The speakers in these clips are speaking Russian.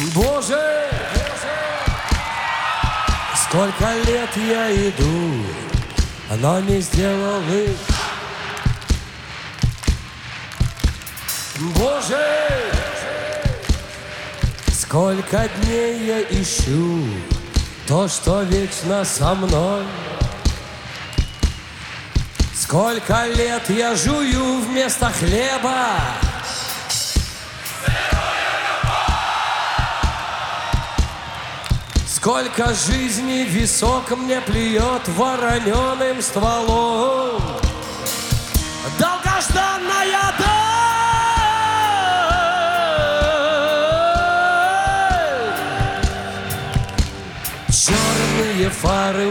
Боже, сколько лет я иду, но не сделал их. Боже, сколько дней я ищу то, что вечно со мной. Сколько лет я жую вместо хлеба. Сколько жизни висок мне плюет вороненым стволом. Долгожданная даль, черные фары,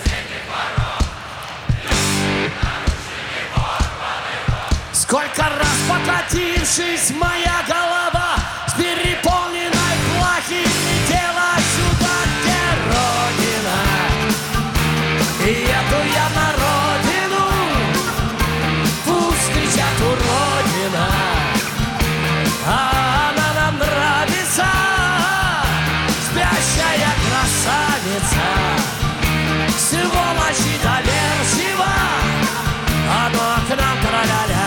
сколько раз покатившись моя голова с переполненной плахи летела сюда, где Родина. И еду я на родину, пусть кричат уродина, а она нам нравится, спящая красавица, сволочь и доверчива, оно к нам тра-ля-ля.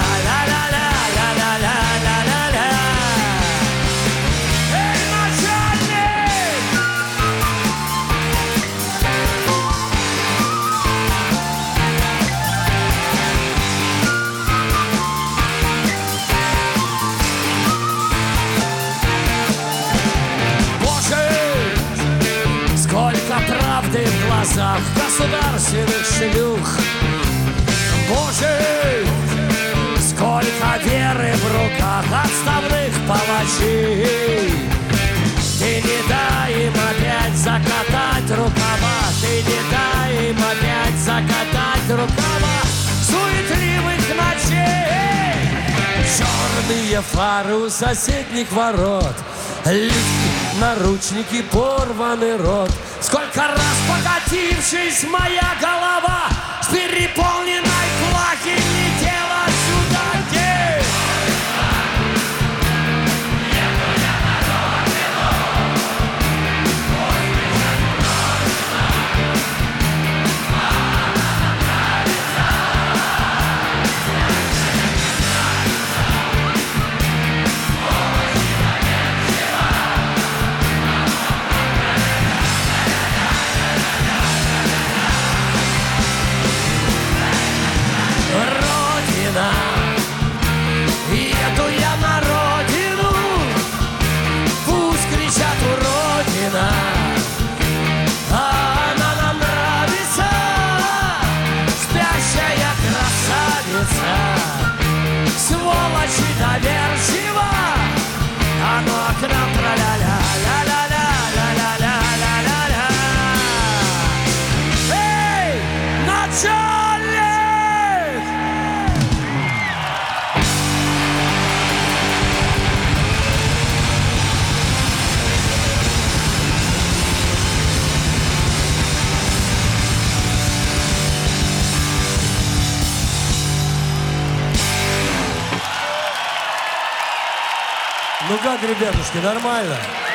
Правды в глазах государственных шлюх. Боже, сколько веры в руках отставных палачей. Ты не дай им опять закатать рукава, ты не дай им опять закатать рукава суетливых ночей. Черные фары у соседних ворот, лифты, наручники, порванный рот. Сколько раз покатившись моя голова с переполненной плахи летела сюда, где еду я на родину, пусть кричат уродина, а она нам нравится, спящая красавица, сволочь и доверчива, оно к нам тра-ля-ля, ля-ля-ля-ля-ля-ля-ля-ля-ля. Эй, начальник! Ну как, ребятушки, нормально?